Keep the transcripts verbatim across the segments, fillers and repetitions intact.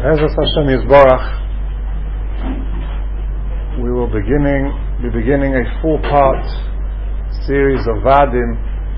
Be'ezras Hashem Yisborach, we will beginning be beginning a four-part series of Vadim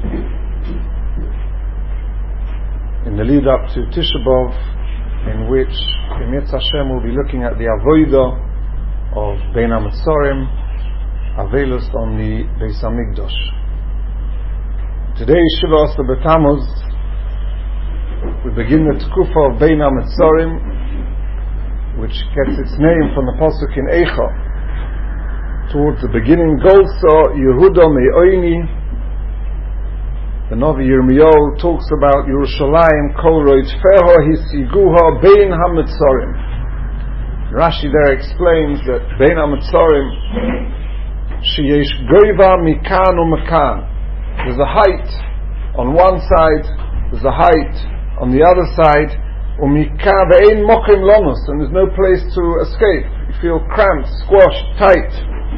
in the lead-up to Tisha B'Av, in which Emetz Hashem will be looking at the Avodah of Bein HaMetzorim, Avelus on the Beis HaMikdash. Today, Shiva Asar B'Tammuz, we begin the Tkufa of Bein HaMetzorim, which gets its name from the pasuk in Eicha. Towards the beginning, Golsa Yehuda Me'oini, the Navi Yirmiyahu talks about Yerushalayim Kol Roitfeha Hisiguha Bein HaMetzorim. Rashi there explains that Bein HaMetzorim Sheyesh Goiva Mikan u'Mekan. There's a height on one side, there's a height on the other side, Umika ve'ein mokim lonos, and there's no place to escape. You feel cramped, squashed, tight.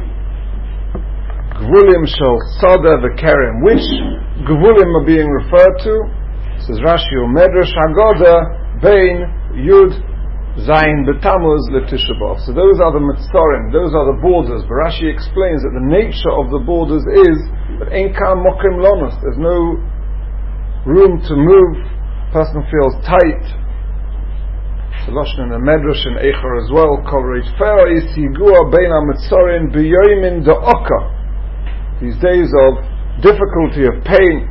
Gvulim shel sada v'kerem. Which gvulim are being referred to? Says Rashi, Medrash Haggadah bein Yud Zayin B'Tammuz L'Tisha B'Av. So those are the Metzorim, those are the borders. But Rashi explains that the nature of the borders is that ein kam mokim lonos. There's no room to move. Person feels tight. Solution in the Medrash and Eicher as well. Kol Reitfeha Yisigua Bein HaMetzorim B'yoymin Da'oka. These days of difficulty, of pain.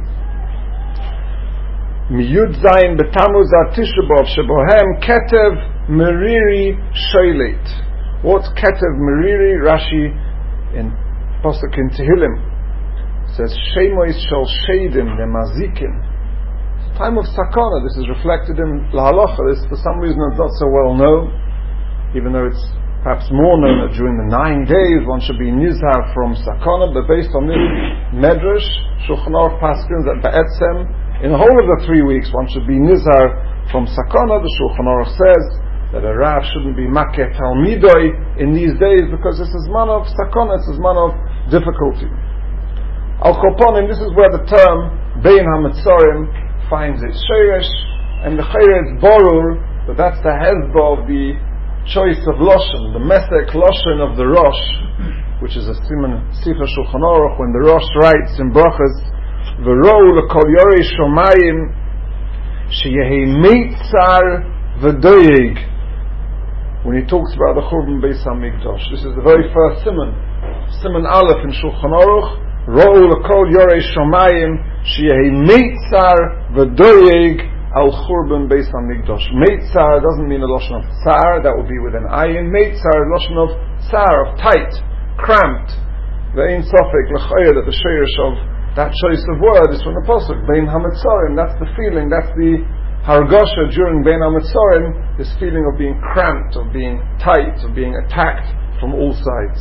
Miyud Zayin B'Tammuz Tisha B'Av Shebohem Ketev Meriri Shoilet. What's Ketev Meriri? Rashi in Pasuk in Tehillim says Shemois Shel Sheidim Lemazikin. Time of sakana. This is reflected in Lahalacha. This, for some reason, is not so well known, even though it's perhaps more known that during the nine days one should be nizhar from sakana. But based on this medrash, Shulchan Aruch paskins that ba'etzem, in the whole of the three weeks one should be nizhar from sakana. The Shulchan Aruch says that a rav shouldn't be makeh talmidoi in these days because this is man of sakana, this is man of difficulty. Al Koponim, this is where the term Bein HaMetzorim finds its sheirish, and the chayre borur, but that's the hezbollah of the choice of loshen, the mesek loshen of the Rosh, which is a siman Sifra Shulchan Aruch, when the Rosh writes in brachas, v'rou l'kol yorei shomayim sheyehi meitzar v'doyeg, when he talks about the Churban Beis HaMikdash. This is the very first siman, siman Aleph in Shulchan Aruch. Ro'u l'kol yorei shomayim sheyehi meitzar v'doyeg al churban beis hamikdash. Meitzar doesn't mean a lotion of tsar, that would be with an ayin. Meitzar, a lotion of tsar, of tight, cramped. Ve'ein sofek l'chayr, that the sheirish of that choice of word is from the pasuk Bein HaMetzorim. That's the feeling, that's the hargasha during Bein HaMetzorim, this feeling of being cramped, of being tight, of being attacked from all sides.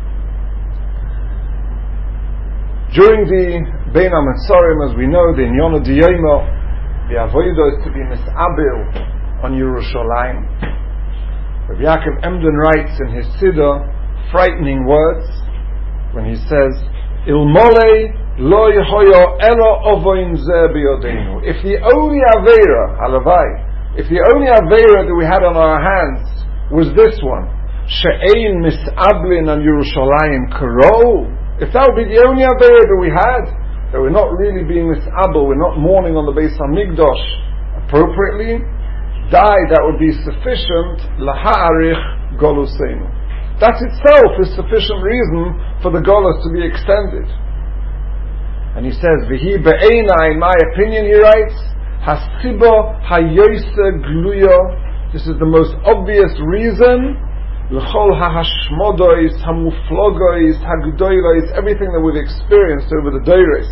During the Bein HaMetzorim, as we know, the Inyon Diyoma, the Avodah is to be misabil on Yerushalayim. Rabbi Yaakov Emden writes in his Siddur frightening words when he says, Ilmolei lo yehoyo elo ovoin zeh biyodenu. If the only Aveira, halavai, if the only Aveira that we had on our hands was this one, she'ein misablin on Yerushalayim karo, if that would be the only Aveira that we had, that we're not really being misabel, we're not mourning on the Beis HaMikdash appropriately, die, that would be sufficient, laha'arich goluseinu. That itself is sufficient reason for the golus to be extended. And he says, V'hi be'eina, in my opinion, he writes, hasiba hayoyse gluya, this is the most obvious reason, l'chol ha'hashmodois, hamuflogois, hagdoilois, everything that we've experienced over the deiros.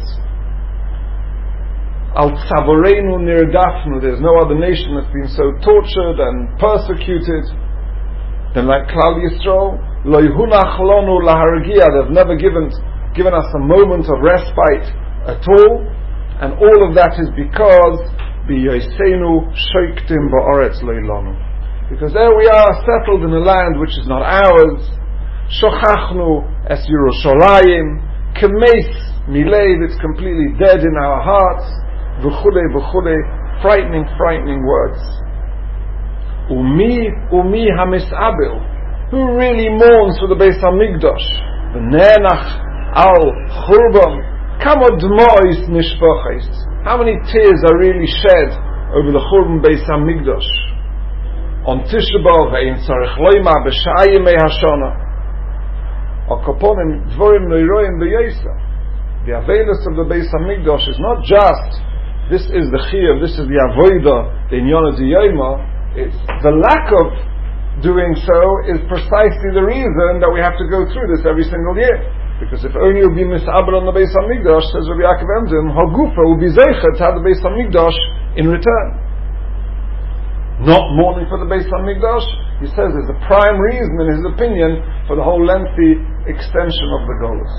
Al tzavoreinu nirdafnu, there's no other nation that's been so tortured and persecuted than like Klal Yisrael. Lo yhunach lonu lahargia, they've never given, given us a moment of respite at all, and all of that is because biyoseinu shoiktim ba'aretz leilonu. Because there we are, settled in a land which is not ours. Shochachnu es Yerushalayim, kemeis milev, it's completely dead in our hearts. V'chule v'chule, frightening, frightening words. Umi umi hamis'abel. Who really mourns for the Beis Hamikdash? V'nenach al churban. Kamo d'mois nishpoches. How many tears are really shed over the churban Beis Hamikdash? On Tisha B'Av ve'in tzarich loima b'sha'ah yemei hashana. Al kaponim dvorim loiroim b'yesa. The availus of the Beis Hamikdash is not just this is the chiyuv, this is the avodah, the inyan of the yoma. It's the lack of doing so is precisely the reason that we have to go through this every single year. Because if only you'll be mis'abel on the Beis Hamikdash, says Rabbi Yaakov Emden, Hagufa will be zeichet to have the Beis Hamikdash in return. Not mourning for the Beis Hamikdash, he says, is the prime reason, in his opinion, for the whole lengthy extension of the Golus.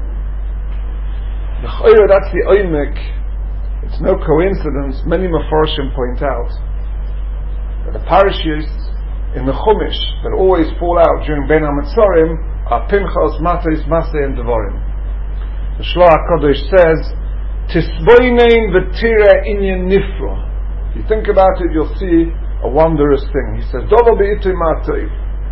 The Chayra, that's the Oymek. It's no coincidence, many Mefarshim point out that the parashiyos in the Chumash that always fall out during Ben HaMetzorim are Pinchas, Matos, Maseh, and Devarim. The Shloach HaKadosh says, Tisboinein v'tira inyan nifra. If you think about it, you'll see a wondrous thing. He says, Dovo be'itui ma'atoiv.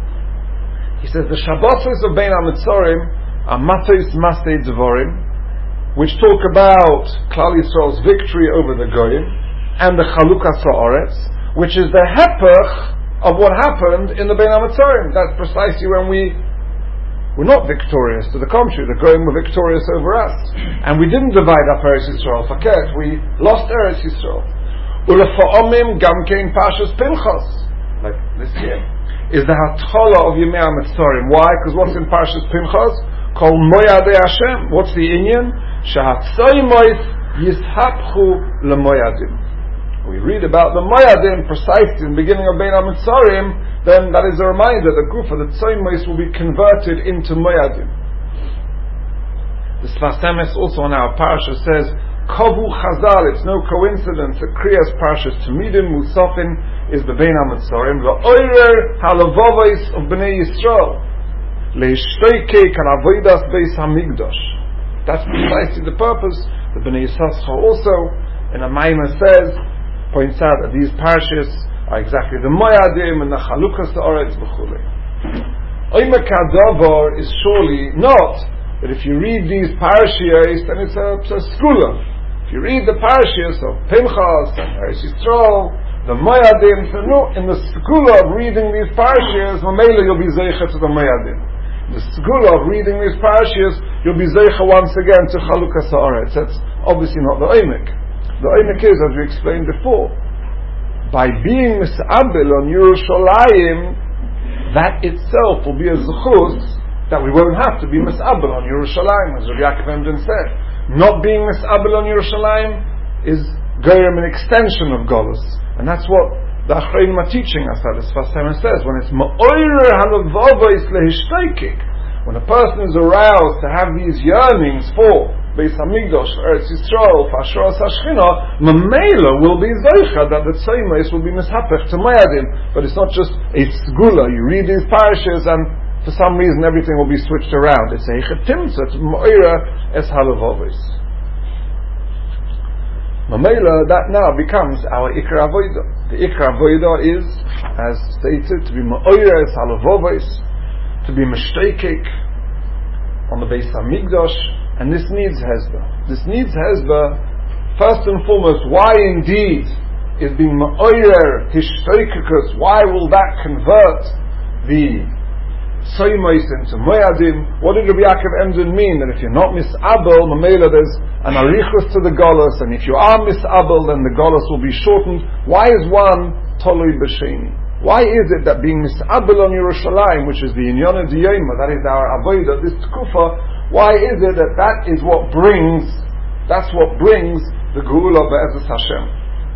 He says, the Shabbosos of Ben HaMetzorim are Matos, Maseh, Devarim, which talk about Klal Yisrael's victory over the Goyim, and the Chalukas Ha'aretz, which is the hepech of what happened in the Ben HaMetzorim. That's precisely when we were not victorious. To the contrary, the Goyim were victorious over us. And we didn't divide up Eretz Yisrael. Faket, we lost Eretz Yisrael. Ulefa'omim gamkein Pashas Pinchas, like this year, is the Hatchola of Yemei HaMetzorim. Why? Because what's in Pashas Pinchas? Kol Moyadei Hashem. What's the inyan? Shahatzoymois yishapchu lemoyadim. We read about the moyadim precisely in the beginning of Ben HaMetzorim, then that is a reminder that Gufa, the tzoymois will be converted into moyadim. The Sfas Emes also on our parasha says, Kovu Chazal, it's no coincidence that Kriyas Parashas Tamidim Musafin is the Ben HaMetzorim, the Oirer Halavavos of Bnei Yisrael, Leishtoike Kalavoidas Beis HaMikdash. That's precisely the purpose. The Bnei Yissaschar also, in a Maimah says, points out that these parashas are exactly the Moyadim and the Chalukas Ha'aretz v'chulei. Oymek HaDavar is surely not that if you read these parashas, then it's a, it's a skula. If you read the parashas of Pinchas and Eretz Yisrael, the Moyadim, so no, in the skula of reading these parashas, Mamela you'll be zeichet to the Moyadim. The skula of reading these parashas, you'll be zeicha once again to Chalukas Ha'aretz. That's obviously not the Oymek. The Oymek is, as we explained before, by being mis'abel on Yerushalayim, that itself will be a zechus that we won't have to be mis'abel on Yerushalayim, as Rabbi Yaakov Emden said. Not being mis'abel on Yerushalayim is goyim an extension of Golus, and that's what the Achreinim are teaching us. As Sfas Emes says, when it's ma'oirer halavavos lehishtoikik, when a person is aroused to have these yearnings for Beis Hamikdash, Eretz Yisrael, for Asheras Hashchina, Mamela will be zeicha that the tzeimes will be mishapech to Moyadim. But it's not just a sgula. You read these parashas and for some reason everything will be switched around. It's a chetimza, it's ma'oirer es halavavos. Mamela, that now becomes our Ikar Avodah. The Ikar Avodah is, as stated, to be Ma'oyer es Halavovos, to be Meshtekik on the Beis Hamikdash, and this needs Hezbollah. This needs Hezbollah, first and foremost, why indeed is being Ma'oyer Hishtoikikus, why will that convert the Soymos into Moyadim? What did Rabbi Yaakov Emden mean? That if you're not mis'abel, Mamela, there's an arichus to the Golus, and if you are mis'abel, then the Golus will be shortened. Why is one Toloi B'Sheni? Why is it that being mis'abel on Yerushalayim, which is the Inyan Diyoma, that is our Avodah, this Tkufa, why is it that that is what brings, that's what brings the Geula Be'ezus Hashem?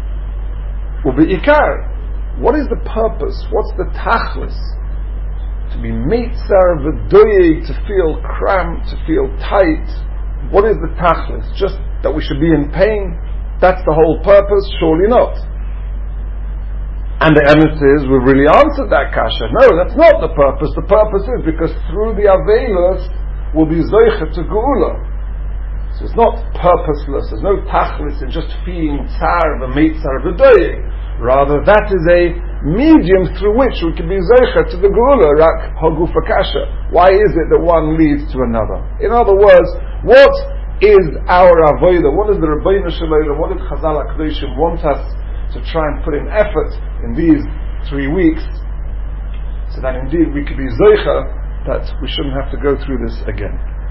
Ube'ikar, what is the purpose? What's the tachlis? To be meitzar v'doyeg, to feel cramped, to feel tight. What is the tachlis? Just that we should be in pain? That's the whole purpose? Surely not. And the emes is, we've really answered that kasha. No, that's not the purpose. The purpose is because through the avelos will be zoichet to geula. So it's not purposeless. There's no tachlis in just feeling tsar v'meitzar v'doyeg. Rather, that is a medium through which we can be zeicha to the Geula, rak hagufa kasha. Why is it that one leads to another? In other words, what is our avodah? What is the Rabbeinu Shalom? What did Chazal HaKadoshim want us to try and put in effort in these three weeks, so that indeed we could be zeicha, that we shouldn't have to go through this again.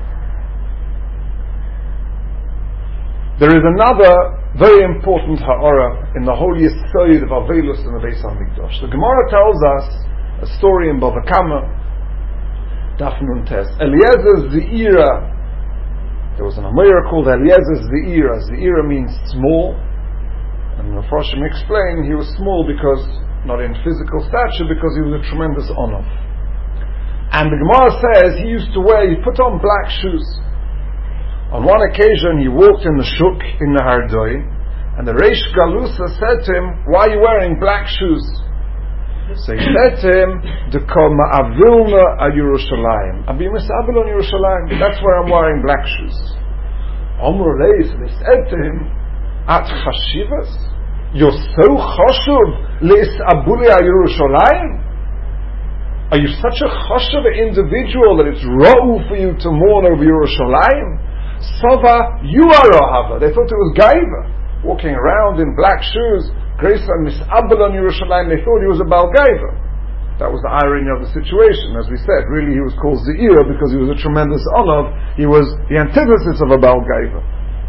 There is another very important ha'ara in the whole yesod of Avelus and the Beis HaMikdash. The Gemara tells us a story in Bava Kama, Daf Nun Tes. Eliezer Zeira, there was an Amira called Eliezer Zeira. Zeira means small, and the Mepharshim explained he was small because, not in physical stature, because he was a tremendous honor. And the Gemara says he used to wear, he put on black shoes. On one occasion he walked in the shuk in the Hardoi, and the Reish Galusa said to him, "Why are you wearing black shoes?" So he said to him, "Dekol ma'avilna a Yerushalayim. Abi misabel on Yerushalayim. That's where I'm wearing black shoes." Omru Lei, so they said to him, "At chashivas? You're so chashuv le'isabuli a Yerushalayim? Are you such a chashuv individual that it's ra'u for you to mourn over Yerushalayim? Sova, you are Ohava." They thought it was Gaiva, walking around in black shoes, Grace and Mis'abel on Yerushalayim. They thought he was a Baal Gaiva. That was the irony of the situation. As we said, really he was called Zeira because he was a tremendous honor. He was the antithesis of a Baal Gaiva.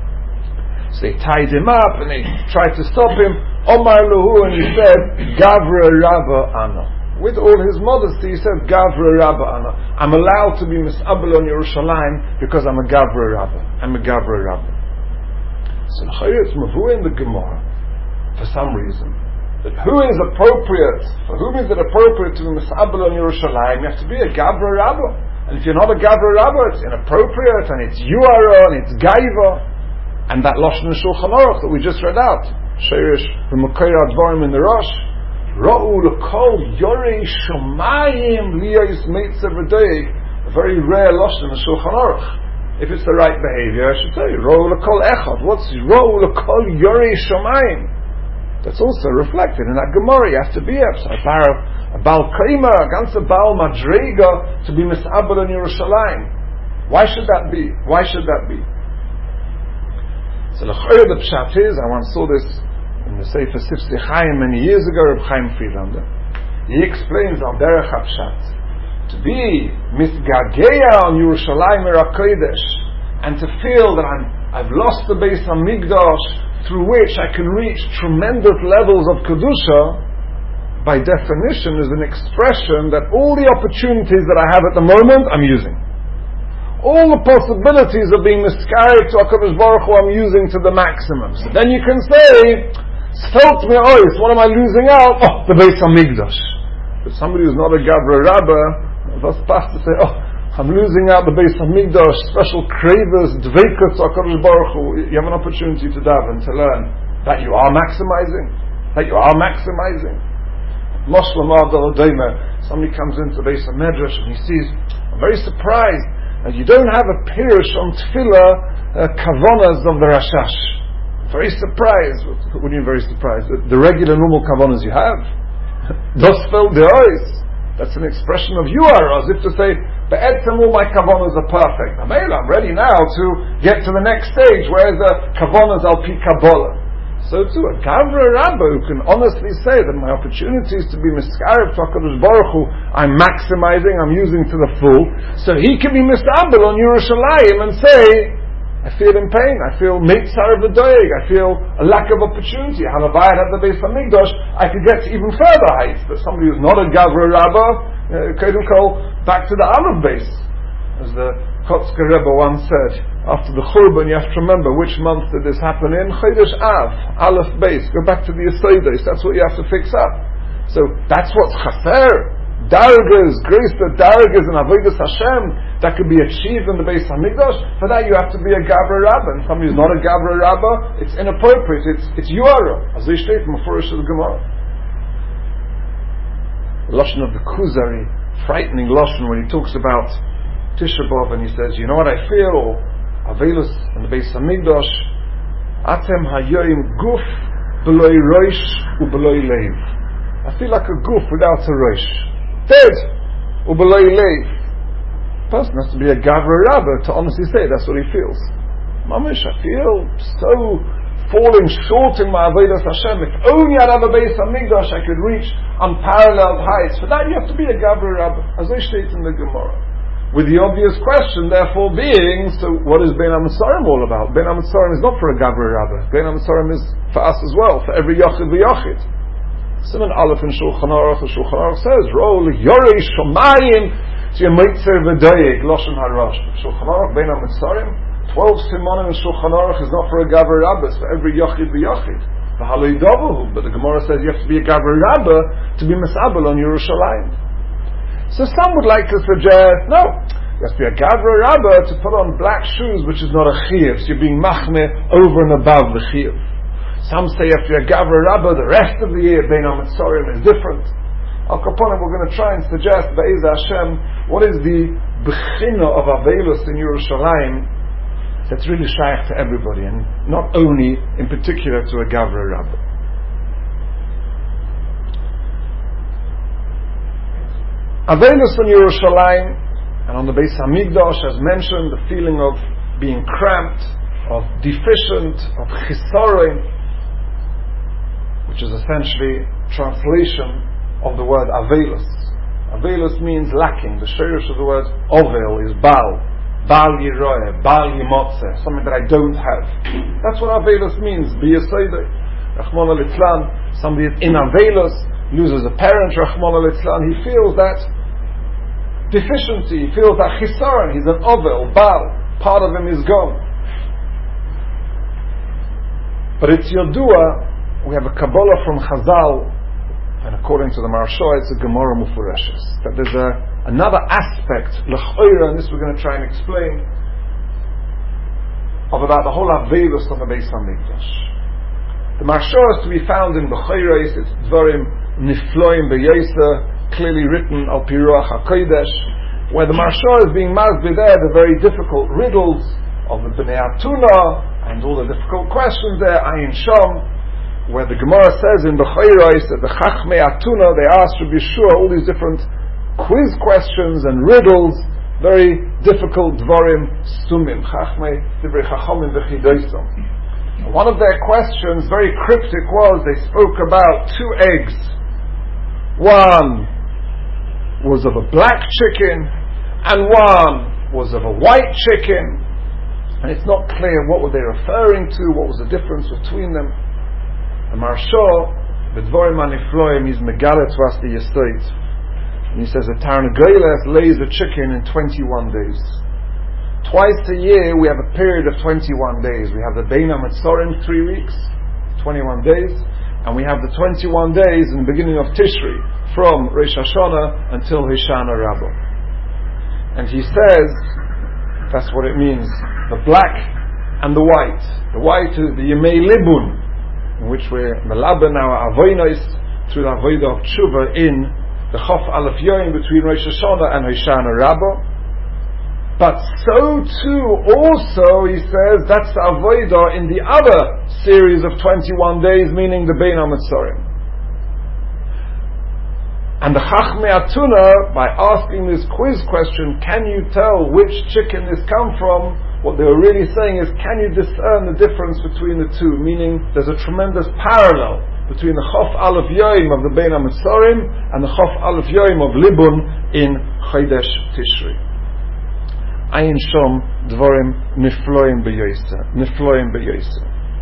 So they tied him up and they tried to stop him. Omar Luhu, and he said, "Gavra Rabba Ana." With all his modesty, he said, "Gavra Rabba Ana. I'm allowed to be Mis'abel on Yerushalayim because I'm a Gavra Rabba. I'm a Gavra Rabba." So it's Mavu in the Gemara, for some reason, that who is appropriate, for whom is it appropriate to be Mis'abel on Yerushalayim? You have to be a Gavra Rabba. And if you're not a Gavra Rabba, it's inappropriate, and it's Yuara, and it's Gaiva. And that Lashon Shulchan Aruch that we just read out, Sheirish v'Mukayr Advarim in the Rosh, Ra'u l'kol yorei shomayim liyos meitzer v'doeg, a very rare Lashon in Shulchan Aruch. If it's the right behavior, I should tell you, Ra'u l'kol echad. What's Ra'u l'kol yorei shomayim? That's also reflected in that Gemara. You have to be a Baal Kaima, a ganze Baal Madrega, to be Mis'abel in Yerushalayim. Why should that be? Why should that be? So the pshat is, I once saw this in the Sefer Sifsei Chaim many years ago, Reb Chaim Friedlander. He explains al derech hapshat, to be misgageya on Yerushalayim HaKodesh, and to feel that I'm, I've lost the Beis HaMikdash, through which I can reach tremendous levels of kedusha, by definition is an expression that all the opportunities that I have at the moment I'm using. All the possibilities of being miscarried to HaKadosh Baruch Hu I'm using to the maximum. So then you can say, "Sfelt me ois, what am I losing out?" Oh, the Beis HaMikdash. But somebody who's not a Gavra Rabba, was past to say, "Oh, I'm losing out the Beis HaMikdash, special cravers, dveikus to HaKadosh Baruch Hu." You have an opportunity to daven, to learn that you are maximizing, that you are maximizing. Moslam Abdul Adaymer, somebody comes into the Beis HaMedrash and he sees, I'm very surprised, and you don't have a pirush on tefillah uh, kavonas of the Rashash. Very surprised. What do you mean very surprised? The, the regular normal kavonas you have. Dosfel de'ois. That's an expression of you are, as if to say, be'etzem all my kavonas are perfect. I'm ready now to get to the next stage, where the kavonas al pi Kabbalah. So too, a Gavra Rabba who can honestly say that my opportunities to be miscarried to HaKadosh Baruch Hu, I'm maximizing, I'm using to the full, so he can be misabel on Yerushalayim and say, I feel in pain, I feel mitzar of the doeg, I feel a lack of opportunity. Halavai I'd have the Beis HaMikdash, I could get to even further heights. But somebody who's not a Gavra Rabba, Kedem Kol, back to the Aleph base. As the Kotzker Rebbe once said, after the Churban, you have to remember which month did this happen in. Chodesh Av, Aleph base. Go back to the Yesodis. That's what you have to fix up. So that's what's chaser. Dargas, grace the dargas and avodas Hashem that could be achieved in the Beis Hamikdash. For that you have to be a Gavra Rabba. And somebody who's not a Gavra Rabba, it's inappropriate. It's it's Yuara. As we state from Mefurish of the Gemara. Lashon of the Kuzari, frightening Lashon when he talks about Tisha B'Av and he says, you know what I feel? Avelus and the Beis Hamikdash, Atem hayoim guf b'loi roish u'b'loi leiv. I feel like a goof without a rosh. Dead. Ubelay leiv. Person has to be a gavra rabba to honestly say that's what he feels. Mamish, I feel so falling short in my avodas Hashem. If only I'd have a Beis Hamikdash, I could reach unparalleled heights. For that you have to be a gavra rabba, as they state in the Gemara. With the obvious question, therefore, being, so what is Bein HaMetzorim all about? Bein HaMetzorim is not for a Gavra Rabbah. Bein HaMetzorim is for us as well, for every Yochid v'Yochid. Simon Aleph in Shulchan Aruch, the Shulchan Aruch says, Ro'ol Yorei Shomayim T'yemitzer v'Doyeg Loshen HaRosh. Shulchan Aruch, Bein HaMetzorim, twelve Simonim in Shulchan Aruch is not for a Gavra Rabbah, it's for every Yochid v'Yochid. V'halei Dovahu, but the Gemara says you have to be a Gavra Rabbah to be Misabel on Yerushalayim. So some would like to suggest, no, you have to be a Gavra Rabbah to put on black shoes, which is not a chiyuv, so you're being machmeh over and above the chiyuv. Some say you have to be a Gavra Rabbah the rest of the year, Bein HaMetzorim is different. Al Kaponim, we're going to try and suggest, Be'ez Hashem, what is the bechina of Avelus in Yerushalayim that's really shaykh to everybody, and not only in particular to a Gavra Rabbah. Avelus on Yerushalayim and on the Beis Hamikdash, as mentioned, the feeling of being cramped, of deficient, of chisaron, which is essentially translation of the word Avelus. Avelus means lacking. The shirish of the word Ovel is Baal, Baal Yiroeh, Baal Yimotzeh, something that I don't have. That's what Avelus means. B'yesodei, Rachmana litzlan, somebody in Avelus loses a parent, Rachmana litzlan, he feels that deficiency, he feels that chisaron, he's an ovel, Baal, part of him is gone. But it's Yodua, we have a Kabbalah from Chazal, and according to the Maharsha, it's a Gemara Mufureshes, that there's a, another aspect, l'ch'oira, and this we're going to try and explain, of about the whole Avelus of the Beis HaMikdash. The Maharsha is to be found in Bechayres, it's Dvarim Nifloim B'Yoser, clearly written Al Pi Ruach HaKodesh, where the Maharsha is being masbid there, the very difficult riddles of the Bnei Atuna, and all the difficult questions there, Ayin Sham, where the Gemara says in Bechayros that the Chachmei Atuna, they asked Rabbi Yeshua all these different quiz questions and riddles, very difficult Dvarim Sumim, Chachmei Divrei Chachamim V'chidosom. One of their questions, very cryptic, was they spoke about two eggs. One was of a black chicken and one was of a white chicken, and it's not clear what were they referring to, what was the difference between them. The Maharsha B'Dvarim HaNifloim is Megala to us the Yesod, and he says a Tarnagoles lays a chicken in twenty-one days. Twice a year we have a period of twenty-one days. We have the Bein HaMetzorim, three weeks, twenty-one days, and we have the twenty-one days in the beginning of Tishri, from Rosh Hashanah until Hoshana Rabbah. And he says, that's what it means, the black and the white. The white is the Yemei Libun, in which we're melaben our avonos through the avodah of tshuva in the Chof Aleph Yom between Rosh Hashanah and Hoshana Rabbah. But so too also, he says, that's the avodah in the other series of twenty-one days, meaning the Bein HaMetzorim. And the Chachmei Atuna, by asking this quiz question, can you tell which chicken this come from? What they were really saying is, can you discern the difference between the two? Meaning, there's a tremendous parallel between the Chof Aleph Yom of the Bein HaMetzorim and the Chof Aleph Yom of Libun in Chodesh Tishri. Ayin Shom Dvarim Nifloim B'Yoser, Nifloim B'Yoser.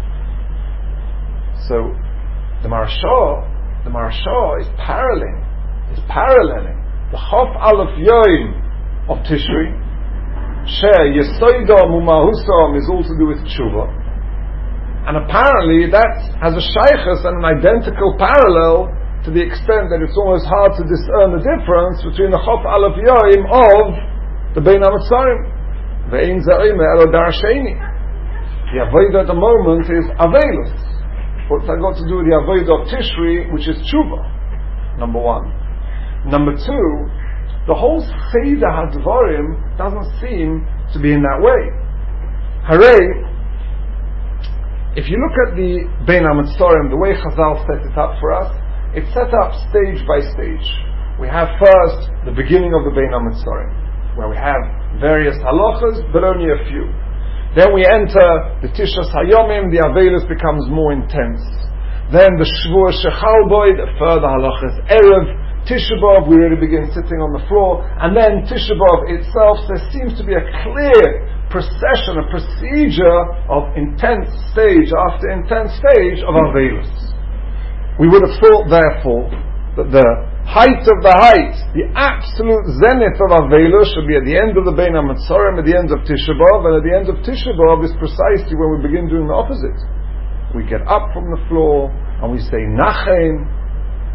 So, the Maharsha, the Maharsha is paralleling. is paralleling the Chof Aleph Yom of Tishri, She Yesoidom Umahusom is all to do with Tshuva, and apparently that has a shaykhus and an identical parallel to the extent that it's almost hard to discern the difference between the Chof Aleph Yom of the Bein HaMetzorim. Ve'ein Za'im Elo Dar Sheni. The avodah at the moment is Avelus. What's that got to do with the avodah of Tishri, which is Tshuva? Number one. Number two, the whole Seder HaDvarim doesn't seem to be in that way. Hooray! If you look at the Bein HaMetzorim, the way Chazal set it up for us, It's set up stage by stage. We have first the beginning of the Bein HaMetzorim, where we have various halachas, but only a few. Then we enter the Tishas Hayomim, the Aveilus becomes more intense. Then the Shvuah Shechal Boi, the further halachas, Erev, Tisha B'Av, we really begin sitting on the floor, and then Tisha B'Av itself, there seems to be a clear procession, a procedure of intense stage after intense stage of Aveilus. We would have thought, therefore, that the height of the height, the absolute zenith of Aveilus should be at the end of the Bein HaMetzorim, at the end of Tisha B'Av, and at the end of Tisha B'Av is precisely when we begin doing the opposite. We get up from the floor, and we say Nachem,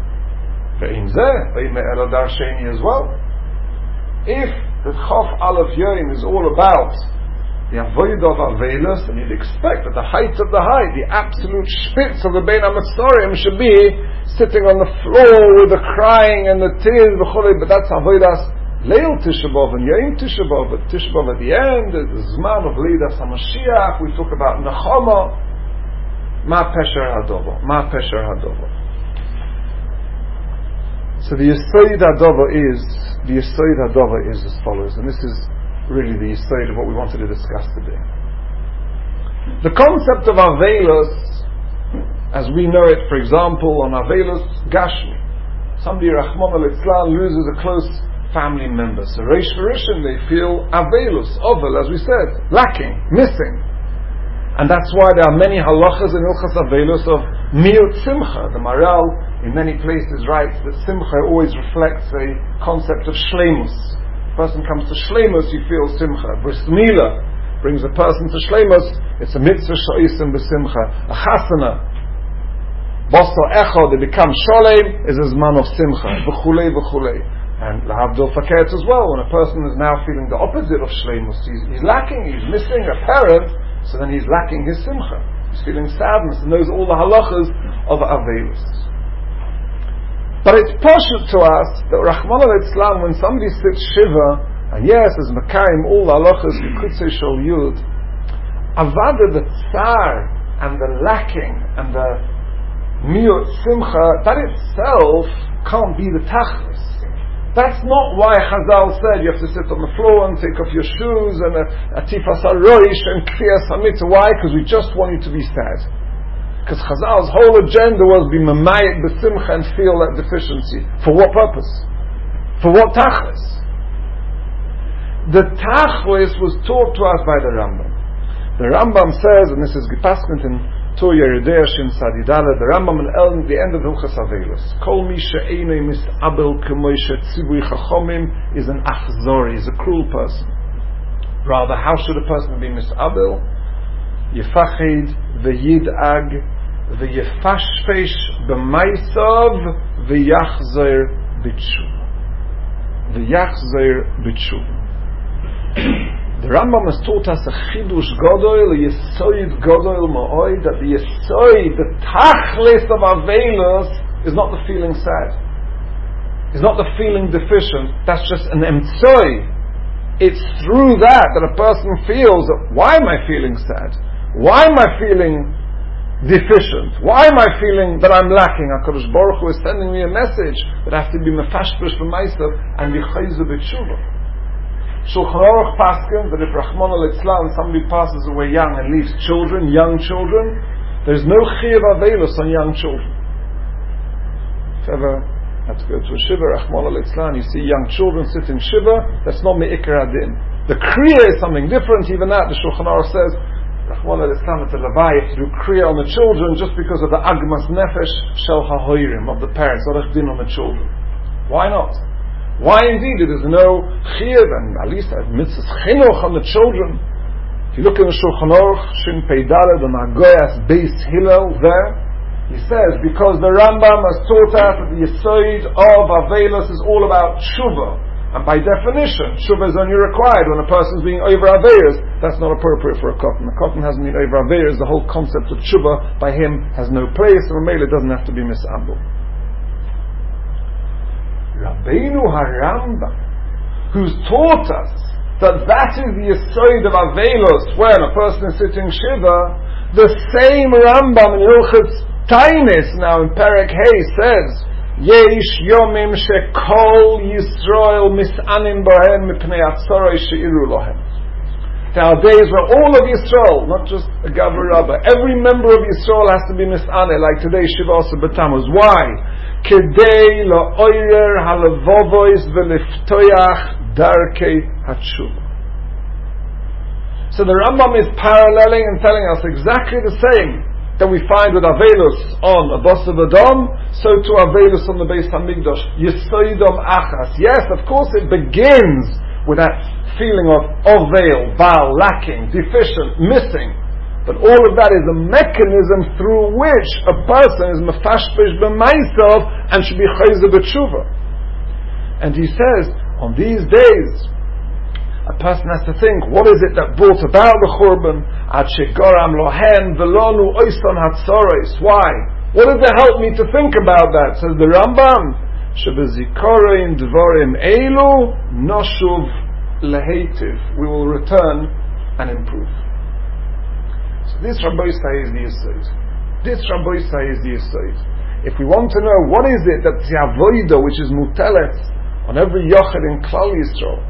as well. If the Chof Aleph Yoim is all about the avodah of Aveilus, then you'd expect that the height of the height, the absolute spitz of the Bein HaMetzorim should be sitting on the floor with the crying and the tears, but that's avodas Leil Tisha B'Av and Yoim Tisha B'Av. But Tisha B'Av at the end is the Zman of Leidas HaMashiach. We talk about Nechama, Ma Pesher Hadovo, Ma Pesher Hadovo. So the Yesod HaDova is, the Yesod HaDova is as follows, and this is really the Yesod of what we wanted to discuss today. The concept of Aveilus, as we know it, for example, on Aveilus Gashmi, somebody, Rachmana litzlan, loses a close family member. So Reish V'Rishon, they feel Aveilus, Ovel, as we said, lacking, missing. And that's why there are many halachas in Ilchas Aveilus of Miut Simcha. The Maral in many places writes that Simcha always reflects a concept of Shleimus. A person comes to Shleimus, he feels Simcha. Bris Mila brings a person to Shleimus, it's a mitzvah sho'isim b'Simcha. A chasana, Bosto Echo, they become Sholem, is a zman of Simcha. V'chulei v'chulei. And Lahavdil Fakert as well, when a person is now feeling the opposite of Shleimus, he's, he's lacking, he's missing a parent, so then he's lacking his Simcha. He's feeling sadness, and knows all the halachas of Aveilus. But it's poshut to us that Rachmana litzlan, when somebody sits Shiva, and yes, as Mekayim, all the halachas, B'kutzei Shol Yud, Avada, the tsar, and the lacking, and the miut Simcha, that itself can't be the tachlis. That's not why Chazal said you have to sit on the floor and take off your shoes and a tifas haroish and kriyas hamitzvah. Why? Because we just want you to be sad. Because Chazal's whole agenda was be mamayik b'simcha and feel that deficiency. For what purpose? For what tachlis? The tachlis was taught to us by the Rambam. The Rambam says, and this is Gepaskent in Tur Yeridea Shin Sadidale, the Rambam in El, the end of Hilchas Aveilus. Kol mi she'enei mis'abel k'moi she'tzivui chachomim is an achzori, is a cruel person. Rather, how should a person be mis'abel? Yefachid v'yid'ag v'yefashfesh b'maisov v'yachzer b'tshuva. V'yachzer b'tshuva. The Rambam has taught us a chidush godol, a yesoid godol ma'oi, that the yesoid, the tachlis of Aveilus, is not the feeling sad. It's not the feeling deficient. That's just an emtsoi. It's through that that a person feels, why am I feeling sad? Why am I feeling deficient? Why am I feeling that I'm lacking? HaKadosh Baruch Hu is sending me a message that I have to be mefashpesh for myself and yichayzu b'tshuva. Shulchan Aruch Paskin that if Rachmana litzlan, somebody passes away young and leaves children, young children, there's no chiyuv aveilus on young children. If ever have to go to a shiva, Rachmana litzlan, you see young children sit in shiva, that's not me'ikar adin. The kriya is something different. Even that the Shulchan Aruch says, Rachmana litzlan at the Levi, to do kriya on the children just because of the agmas nefesh shel hahoirim of the parents, orach din on the children. Why not? Why indeed? There is no chiyuv, and at least a mitzvah chinuch on the children. If you look in the Shulchan Aruch, Shin Pei Daled, on Agoyas Beis Hillel, there, he says, because the Rambam has taught us that the Yesod of Aveilus is all about tshuva. And by definition, tshuva is only required when a person is being over Aveilus. That's not appropriate for a cotton. A cotton hasn't been over Aveilus. The whole concept of tshuva by him has no place, and Ramela doesn't have to be misambul. Rabbeinu HaRambam, who's taught us that that is the Yesod of Aveilus, when a person is sitting Shiva, the same Rambam in Hilchos Tainis, now in Perek Hey, says Yesh yomim shekol Yisrael mis'anim bohem mipnei atzorei she'iru lohem. There are days where all of Yisrael, not just a Gavur Rabbah, every member of Yisrael has to be mis'aneh, like today Shiva Asa B'Tammuz. Why? Kedei la'oyer halevovois v'liftoyach darkei hatshuva. So the Rambam is paralleling and telling us exactly the same that we find with Avelus on Abosav Adam, so to Avelus on the Beis Hamikdash. Yisoidom achas. Yes, of course it begins with that feeling of Ovel, Baal, lacking, deficient, missing. But all of that is a mechanism through which a person is mefashpesh b'maisav and should be chayzer b'tshuva. And he says, on these days, a person has to think, what is it that brought about the Churban? Ad shegoram lohen velonu oison hatzoros. Why? What did it help me to think about that? Says the Rambam, shebezikorein dvorim elu noshuv lehetiv. We will return and improve. So this Rabbi Yisai is the Yisai. This Rabbi Yisai is the Yisai. If we want to know what is it that the avodah which is mutelet on every yochid in Klal Yisrael,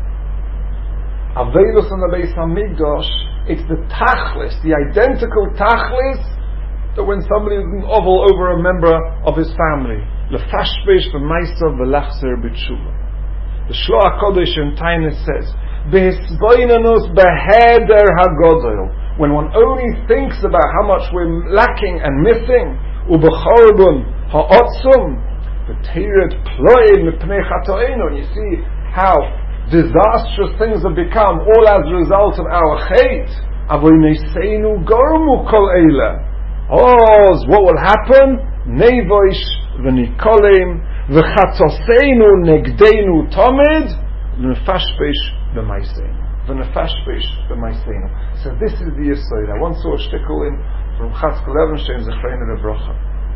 Avelus on the Beis Hamikdash, it's the tachlis, the identical tachlis that when somebody is an oval over a member of his family, lefashpesh v'maisav v'lachzer b'tshuva. The Shloach Kodesh in Tainis says, b'hisboinanus beheder hagodol. When one only thinks about how much we're lacking and missing, u'b'chorbun ha'otzum, v'teiret ploim mipnei chatoenu, and you see how disastrous things have become all as a result of our hate. Avoineseinu gormu kol eila. Oh, what will happen? Nevoish v'nikolim v'chatzoseinu negdeinu tomid v'nefashpesh b'maiseinu v'nefashpesh b'maiseinu. So this is the Yesod. I once saw a shtickle in from Chatzkel Levenstein Zechreinu Rebrocha.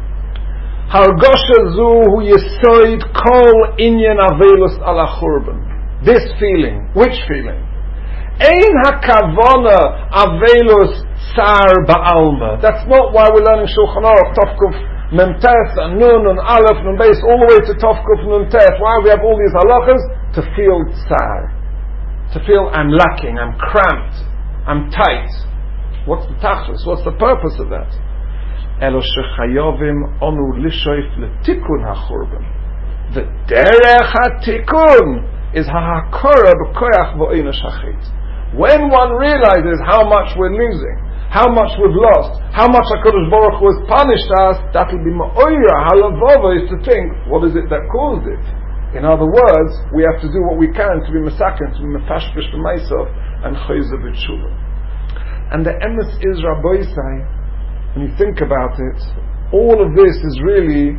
Hargosha zu hu Yesod kol inyan avelus ala churban. This feeling, which feeling? Ein hakavona avelus sar ba'alma. That's not why we're learning Shulchan Aruch, Tovkuf Memtes, and Nun, and Aleph, and Beis, all the way to Tovkuf Memtes. Why we have all these halachas? To feel sar. To feel I'm lacking, I'm cramped, I'm tight. What's the tachlis? What's the purpose of that? Elo shechayovim onu lishoif letikun hachurban. The derech hatikun is ha'hakora b'koyach v'oina shachit. When one realizes how much we're losing, how much we've lost, how much HaKadosh Baruch Hu has punished us, that will be ma'oira, halavova, is to think, what is it that caused it? In other words, we have to do what we can to be mesaken, to be mefashpesh b'maisav, and chayzer b'tshuva. And the emes is Rabbi Yisai, when you think about it, all of this is really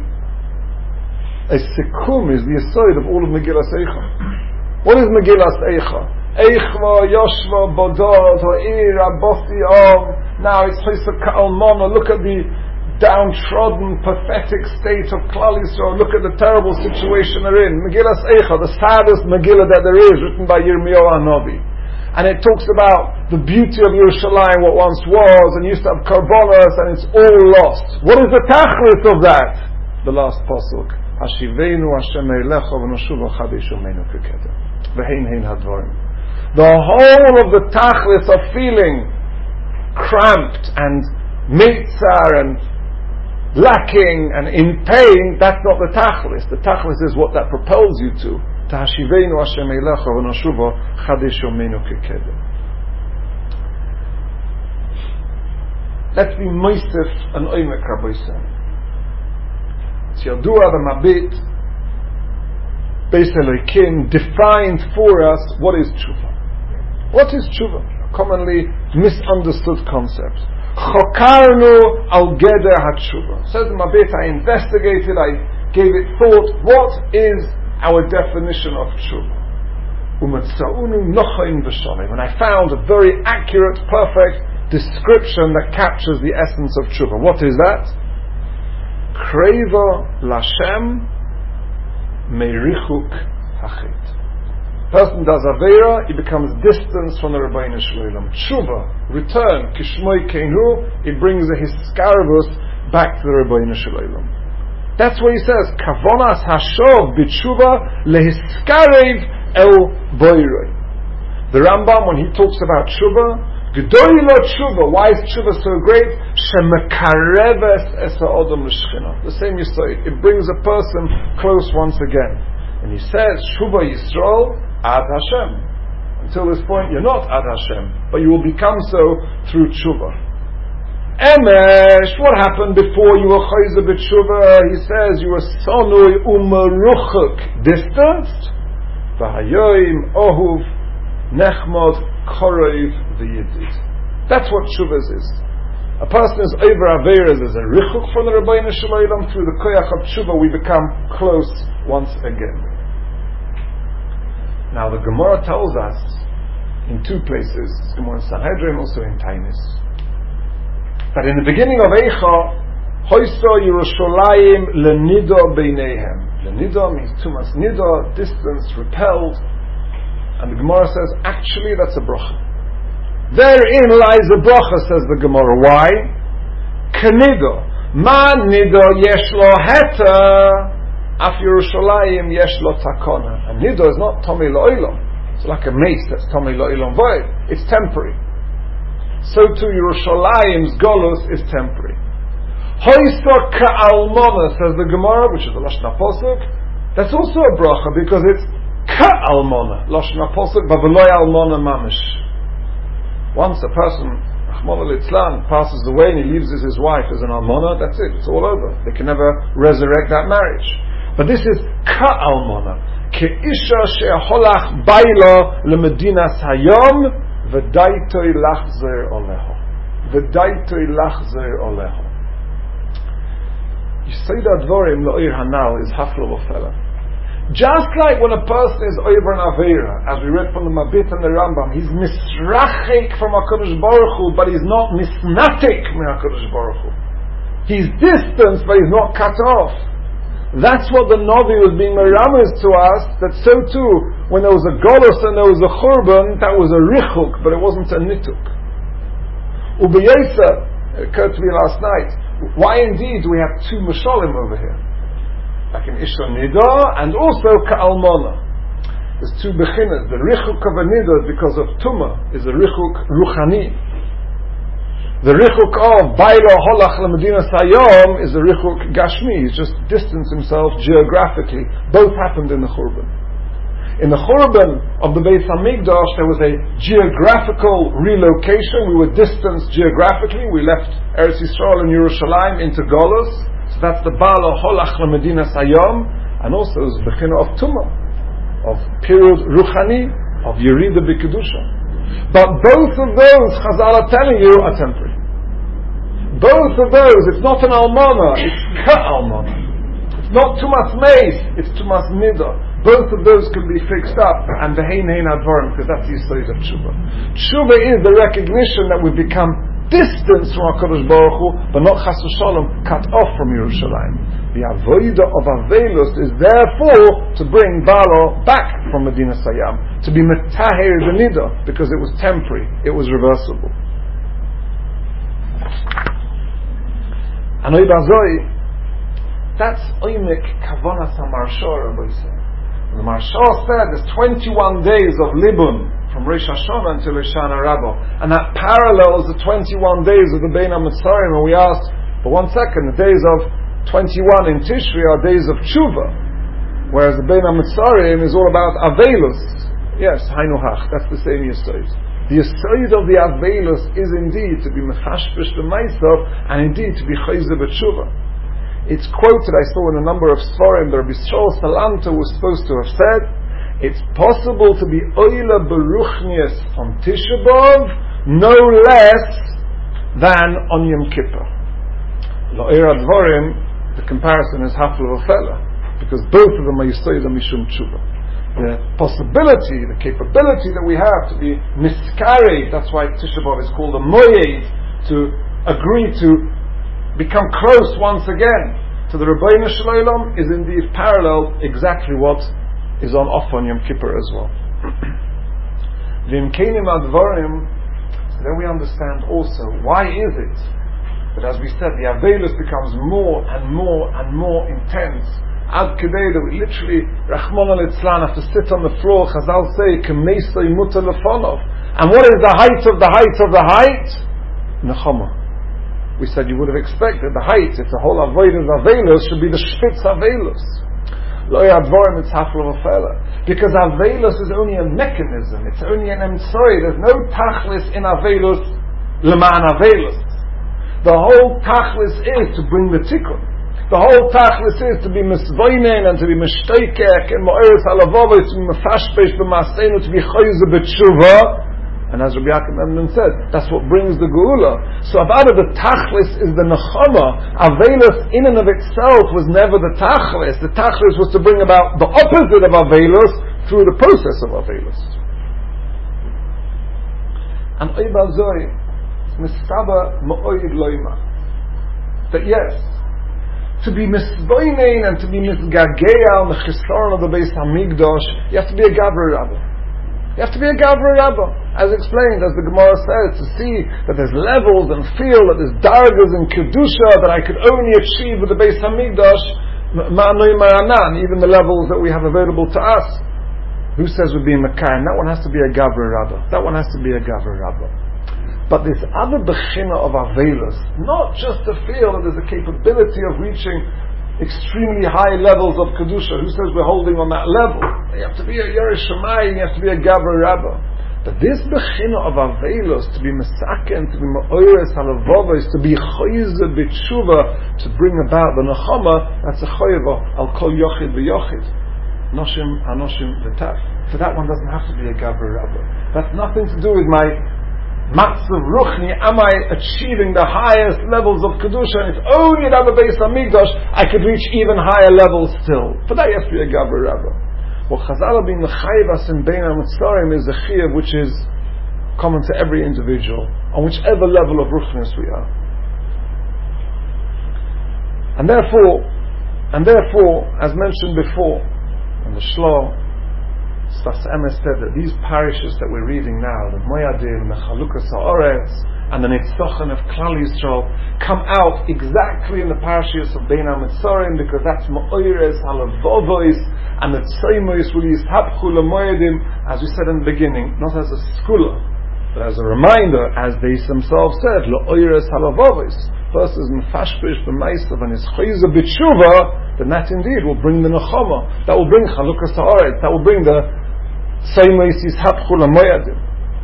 a sikum, is the aside of all of Megillas Eicha. What is Megillas Eicha? Eichva, Yoshva, Bodot, Ha'ir, Abosi, Om. Now it's Chesed Ka'almona. Look at the downtrodden, pathetic state of Klal Yisrael. Look at the terrible situation they're in. Megillas Eicha, the saddest Megillah that there is, written by Yirmiyahu Hanavi. And it talks about the beauty of Yerushalayim, what once was, and used to have karbonos, and it's all lost. What is the tachlis of that? The last pasuk. Hashivenu Hashem Eilecha v'noshuva chadesh umeinu keketer. V'hein hein hadvarim. The whole of the tachlis of feeling cramped and mitzar and lacking and in pain, that's not the tachlis. The tachlis is what that propels you to. Hashivenu Hashem Eilecha v'noshuva chadesh umeinu keketer. Let's be moisef and oimek Rabbi Yisai. Yadua the Mabit Beis Elokim defined for us what is tshuva. What is tshuva? A commonly misunderstood concept. Chokarnu al geder hatshuva. Says the Mabit, I investigated, I gave it thought. What is our definition of tshuva? Umatzaunu nochain v'shalem. And I found a very accurate, perfect description that captures the essence of tshuva. What is that? Kreva Lashem Meirichuk Hachit. Person does Aveira, he becomes distant from the Rebbeinu Shalom. Tshuva, return, Kishmoi Keinu, it brings a Hiskarvus back to the Rebbeinu Shalom. That's what he says. Kavonas hashov b'tshuva lehiskarev el boiroi. The Rambam, when he talks about tshuva, gedoylo tshuva. Why is tshuva so great? Shemekareves es ha'odam l'shchina. The same you say. It brings a person close once again. And he says, tshuva Yisrael ad Hashem. Until this point, you're not ad Hashem, but you will become so through tshuva. Emesh, what happened before you were chayzer b'tshuva? He says you were sonui umeruchuk, distanced. V'hayoim ohuv nechmod korev v'yidid. That's what tshuva is. A person is over averas as a richuk from the Rabbeinu Shalom. Through the koyach of tshuva, we become close once again. Now the Gemara tells us in two places, Gemara Sanhedrin, also in Tainis, that in the beginning of Eicha, Hoyso Yerushalayim lenido beinehem. Lenido means tumas nido, distance, repelled. And the Gemara says, actually that's a bracha. Therein lies a bracha, says the Gemara. Why? Kenido. Ma nido yesh lo heta, af Yerushalayim yesh lo takona. And nido is not tomi lo olam. It's like a mace that's tomi lo olam void. It's temporary. So too Yerushalayim's golus is temporary. Hoysa ka'almona, says the Gemara, which is the Lashon HaPosuk. That's also a bracha because it's ka'almona, Lashon HaPosuk, but v'loy almona mamish. Once a person, Rahman al-Itzlan, passes away and he leaves his wife as an almona, that's it, it's all over. They can never resurrect that marriage. But this is ka'almona. Ke'isha she'holach baila le'medinas hayom V'daitoi lachzer oleho. V'daitoi lachzer oleho. Yisayda Advorim lo'ir hanal is haflo v'fela. Just like when a person is over an aveira, as we read from the Mabit and the Rambam, he's misrachik from HaKadosh Baruch Hu, but he's not misnatik from HaKadosh Baruch Hu. He's distanced, but he's not cut off. That's what the Navi was being meramis to us, that so too, when there was a golus and there was a churban, that was a richuk, but it wasn't a nituk. Ubiyesa, it occurred to me last night, why indeed do we have two mashalim over here? Like in Isha Nida, and also Ka'almona. There's two bechinas. The richuk of a Nida, because of Tumah, is a richuk ruchani. The richuk of Bailo Holach LeMedina Sayom is the richuk Gashmi. He's just distanced himself geographically. Both happened in the Churban. In the Churban of the Beis Hamikdash, there was a geographical relocation. We were distanced geographically. We left Eretz Yisrael and Yerushalayim into Golus. So that's the Bailo Holach LeMedina Sayom, and also the Bechina of Tumah, of period Ruchani, of Yerida B'Kedusha. But both of those, Chazal are telling you, are temporary. Both of those, it's not an almana, it's ka-almana. It's not tumas meis, it's tumas nida. Both of those can be fixed up, and the hein hein advarim, because that's the yisod of tshuva. Tshuva is the recognition that we've become distant from HaKadosh Baruch Hu, but not chas v'shalom, cut off from Yerushalayim. The avoida of Avelus is therefore to bring Balo back from Medina Sayam, to be Metahir the Nida, because it was temporary, it was reversible. And Oibazoi, that's Oimik Kavanas HaMarshah, Rabbi said. The Marshah said there's twenty-one days of Libun, from Rosh Hashanah until Hoshana Rabbah, and that parallels the twenty-one days of the Bein HaMetzarim, and we asked, but one second, the days of twenty-one in Tishri are days of Tshuva, whereas the Bein HaMetzarim is all about Avelus. Yes, Hainuhach, that's the same Yisod. The Yisod of the Avelus is indeed to be Mechashpish L'Maisav, and indeed to be Chayzer B'Tshuva. It's quoted, I saw in a number of Sforim, that Rabbi Shaul Salanter was supposed to have said, it's possible to be Oila Beruchnius on Tisha B'Av no less than on Yom Kippur. Lo'er Advorim, the comparison is Hafla V'Fela, because both of them are Yisod Mishum Tshuva. The possibility, the capability that we have to be miscarried, that's why Tisha B'Av is called a Moyed, to agree to become close once again to the Rabbeinu Shalom, is indeed parallel exactly what is on offer on Yom Kippur as well. V'imkenim advarim, so then we understand also why is it But as we said, the Avelus becomes more and more and more intense. Ad Kedei that we literally, Rachmana litzlan, have to sit on the floor, Chazal say, K'meisei muta lefonov. And what is the height of the height of the height? Nechama. We said you would have expected the height, if the whole Avodah of Avelus should be the Shpitz Avelus. Lo yadvorim it's hafla v'fela. Because Avelus is only a mechanism, it's only an emtsoi, there's no tachlis in Avelus, leman Avelus. The whole tachlis is to bring the tikkun. The whole tachlis is to be misvoinen and to be mishteikek and mo'eres halavovis, to be mefashpesh b'maseinu, to be choyze b'tshuva. And as Rabbi Yaakov Emden said, that's what brings the geula. So about the tachlis is the nechama. Avelus in and of itself was never the tachlis. The tachlis was to bring about the opposite of Avelus through the process of Avelus. And oibal zoi, Mistaba ma'oid loima. That yes, to be misvoinen and to be misgagea on the chisaron of the Beis Hamikdash, you have to be a Gavra Rabba. You have to be a Gavra Rabba. As explained, as the Gemara says, to see that there's levels and feel that there's dargas and kedusha that I could only achieve with the Beis Hamikdash, ma'anoi ma'anan, even the levels that we have available to us. Who says we're being Mekayim? That one has to be a Gavra Rabba. That one has to be a Gavra Rabba. But this other bechina of Avelus, not just to feel that there's a capability of reaching extremely high levels of Kedusha. Who says we're holding on that level? You have to be a Yeresh Shamayim, you have to be a Gavra Rabba. But this bechina of Avelus, to be Mesaken, to be Ma'oires Halavovos, to be Choyze B'tshuva, to bring about the Nechama, that's a Choyva, Al Kol Yochid V'Yochid. Noshim Anoshim V'Taf. So that one doesn't have to be a Gavra Rabba. That's nothing to do with my Matzav Ruchni, am I achieving the highest levels of Kedusha? And it's only at the Beis Hamikdash I could reach even higher levels still. For that you have to be a Gavra Rabba. What Chazal being the Chayvas in Bein HaMitzarim is a Chiyav which is common to every individual, on whichever level of Ruchnis we are. And therefore, and therefore, as mentioned before, in the Shlo, Sfas Emes said that these parishes that we're reading now, the Moyadim, the Chalukas Ha'aretz, and the Nitzochen of Klal Yisrael, come out exactly in the parishes of Bein HaMitzarim, because that's Ma'oires Halavovois, and the Tzoimois will Yishapchu LaMoyadim, as we said in the beginning, not as a skula, but as a reminder, as they themselves said, La'oires Halavovois. First is Mefashpish B'maisav and is Choyze B'tshuva, then that indeed will bring the Nechama, that will bring Chalukas Ha'aretz, that will bring the Tzoimois Yishapchu LaMoyadim.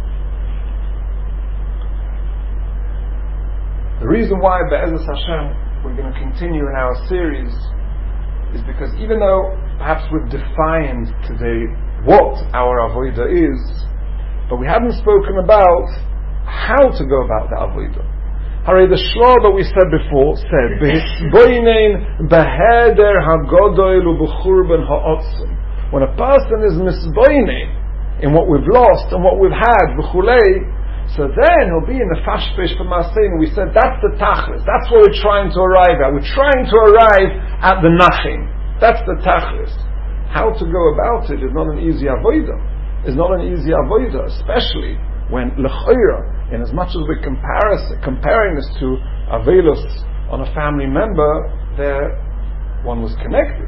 The reason why Be'ezus Hashem we're going to continue in our series is because even though perhaps we've defined today what our avodah is, but we haven't spoken about how to go about the avodah. Hare the shlo that we said before said B'hisboinen beheder hagodoil u'b'churban ha'otzim. When a person is misboinen in what we've lost and what we've had, v'chulei, so then he'll be in the fashpesh for Masein. We said that's the tachlis. That's what we're trying to arrive at. We're trying to arrive at the nachim. That's the tachlis. How to go about it is not an easy avodah. It's not an easy avodah, especially when l'chayra, in as much as we're comparing this to avelus on a family member, there one was connected.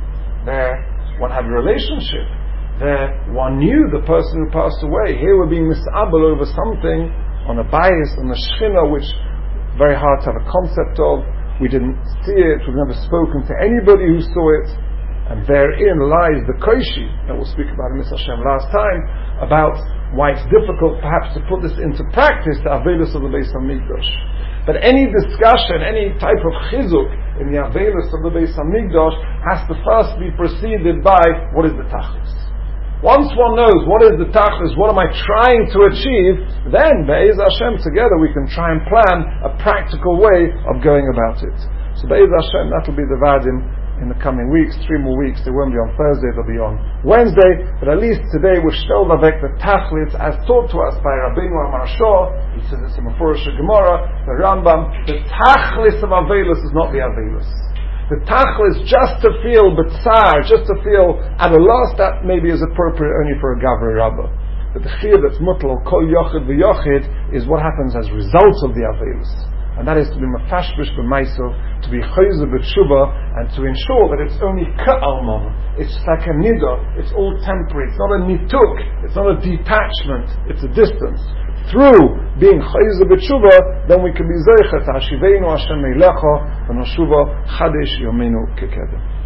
There one had a relationship. There one knew the person who passed away. Here we're being misabel over something on a bias, on a shchina, which very hard to have a concept of. We didn't see it, we've never spoken to anybody who saw it, and therein lies the koishi that we'll speak about in Mitzvah Hashem last time, about why it's difficult perhaps to put this into practice, the avelus of the Beis Hamikdash. But any discussion, any type of chizuk in the avelus of the Beis Hamikdash has to first be preceded by what is the tachlis. Once one knows what is the tachlis, what am I trying to achieve, then Be'ez Hashem together we can try and plan a practical way of going about it. So Be'ez Hashem, that will be the vadim in the coming weeks, three more weeks. They won't be on Thursday, they'll be on Wednesday, but at least today we're still lavek the tachlis as taught to us by Rabbeinu Amar Shor. He says it's in Mefurish Gemara, the Rambam, the tachlis of avelus is not the avelus. The tachlis, just to feel b'tzar, just to feel at a loss, that maybe is appropriate only for a Gavra Rabba. But the chiyuv that's mutal kol yochid v'yochid is what happens as a result of the avelus. and that is to be mafashbish b'maiso, to be chayzer b'tshuva, and to ensure that it's only ka'alman. It's like a nida. It's all temporary. It's not a nituk. It's not a detachment. It's a distance. Through being chayzer b'tshuva, then we can be zeichet hashiveinu Hashem eilecha v'noshuva chadesh yomenu kekedem.